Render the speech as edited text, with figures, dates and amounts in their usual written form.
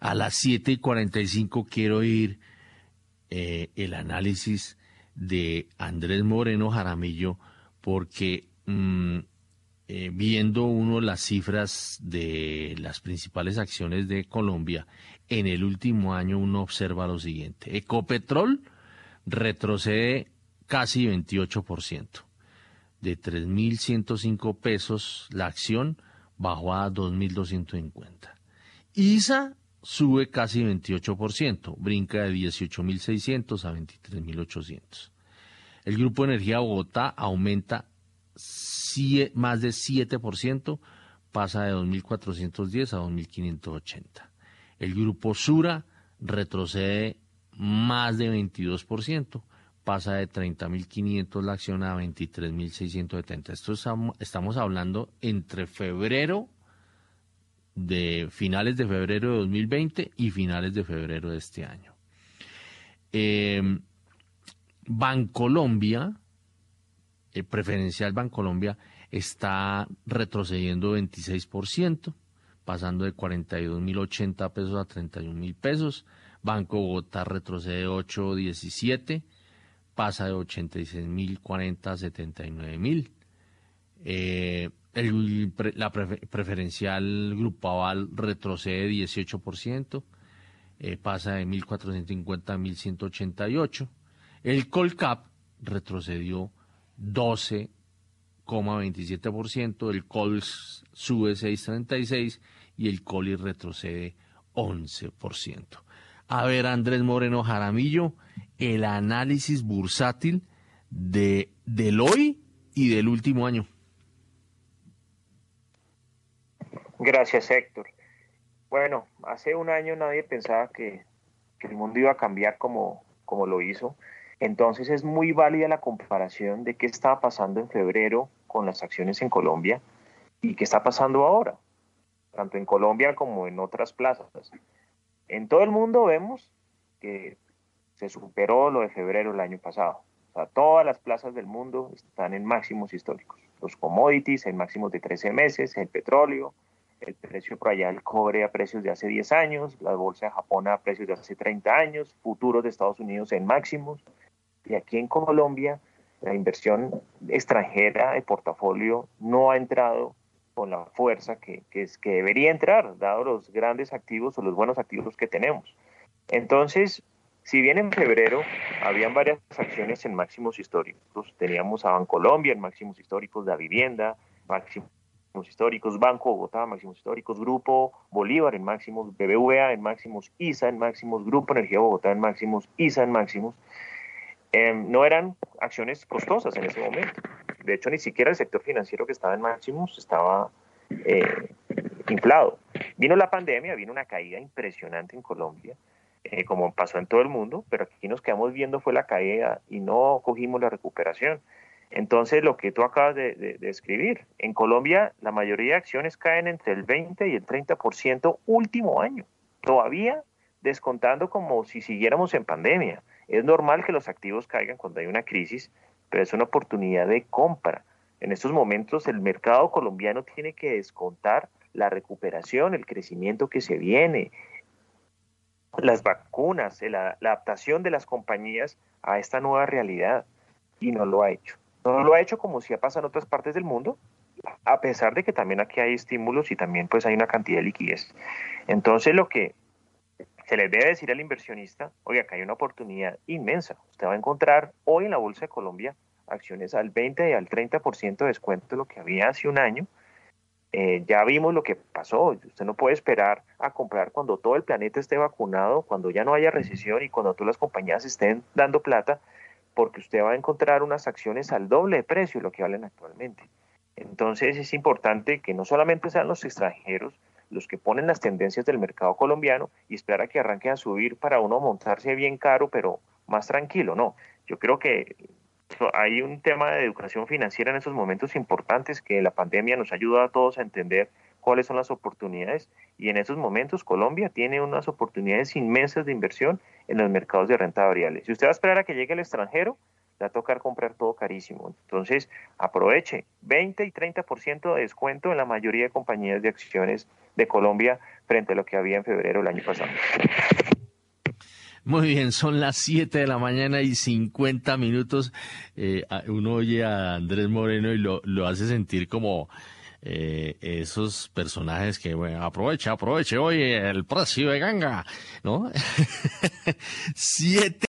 A las 7:45 quiero oír el análisis de Andrés Moreno Jaramillo, porque viendo uno las cifras de las principales acciones de Colombia, en el último año uno observa lo siguiente. Ecopetrol retrocede casi 28%. De 3.105 pesos la acción bajó a 2.250. ISA sube casi 28%, brinca de 18.600 a 23.800. El Grupo Energía Bogotá aumenta más de 7%, pasa de 2.410 a 2.580. El Grupo Sura retrocede más de 22%, pasa de 30.500 la acción a 23.670. Estamos hablando entre finales de febrero de 2020 y finales de febrero de este año. Bancolombia, preferencial Bancolombia, está retrocediendo 26%, pasando de 42.080 pesos a 31.000 pesos. Banco Bogotá retrocede 8.17, pasa de 86.040 a 79.000. La preferencial Grupo Aval retrocede 18%, pasa de 1.450 a 1.188. El Colcap retrocedió 12,27%, el Cols sube 6,36% y el Coli retrocede 11%. A ver, Andrés Moreno Jaramillo, el análisis bursátil del hoy y del último año. Gracias, Héctor. Bueno, hace un año nadie pensaba que el mundo iba a cambiar como lo hizo. Entonces es muy válida la comparación de qué estaba pasando en febrero con las acciones en Colombia y qué está pasando ahora, tanto en Colombia como en otras plazas. En todo el mundo vemos que se superó lo de febrero del año pasado. O sea, todas las plazas del mundo están en máximos históricos. Los commodities en máximos de 13 meses, el petróleo, el precio por allá del cobre a precios de hace 10 años, la bolsa de Japón a precios de hace 30 años, futuros de Estados Unidos en máximos. Y aquí en Colombia, la inversión extranjera de portafolio no ha entrado con la fuerza que debería entrar, dado los grandes activos o los buenos activos que tenemos. Entonces, si bien en febrero habían varias acciones en máximos históricos, teníamos a Bancolombia en máximos históricos, de vivienda, máximos históricos, Banco Bogotá, máximos históricos, Grupo Bolívar en máximos, BBVA en máximos, ISA en máximos, Grupo Energía Bogotá en máximos, ISA en máximos. No eran acciones costosas en ese momento. De hecho, ni siquiera el sector financiero que estaba en máximos estaba inflado. Vino la pandemia, vino una caída impresionante en Colombia, como pasó en todo el mundo, pero aquí nos quedamos viendo fue la caída y no cogimos la recuperación. Entonces, lo que tú acabas de escribir, en Colombia la mayoría de acciones caen entre el 20 y el 30% último año, todavía descontando como si siguiéramos en pandemia. Es normal que los activos caigan cuando hay una crisis, pero es una oportunidad de compra. En estos momentos el mercado colombiano tiene que descontar la recuperación, el crecimiento que se viene, las vacunas, la adaptación de las compañías a esta nueva realidad, y no lo ha hecho. No lo ha hecho como si pasa en otras partes del mundo, a pesar de que también aquí hay estímulos y también pues hay una cantidad de liquidez. Entonces lo que se les debe decir al inversionista, oiga, acá hay una oportunidad inmensa. Usted va a encontrar hoy en la Bolsa de Colombia acciones al 20 y al 30% de descuento de lo que había hace un año. Ya vimos lo que pasó. Usted no puede esperar a comprar cuando todo el planeta esté vacunado, cuando ya no haya recesión y cuando todas las compañías estén dando plata, porque usted va a encontrar unas acciones al doble de precio de lo que valen actualmente. Entonces es importante que no solamente sean los extranjeros los que ponen las tendencias del mercado colombiano y esperar a que arranque a subir para uno montarse bien caro, pero más tranquilo. No, yo creo que hay un tema de educación financiera en esos momentos importantes que la pandemia nos ayuda a todos a entender cuáles son las oportunidades y en esos momentos Colombia tiene unas oportunidades inmensas de inversión en los mercados de renta variable. Si usted va a esperar a que llegue el extranjero, le va a tocar comprar todo carísimo. Entonces, aproveche 20 y 30% de descuento en la mayoría de compañías de acciones de Colombia frente a lo que había en febrero del año pasado. Muy bien, son las 7:50 a.m. Uno oye a Andrés Moreno y lo hace sentir como esos personajes que, bueno, aproveche, oye, el precio de ganga, ¿no? 7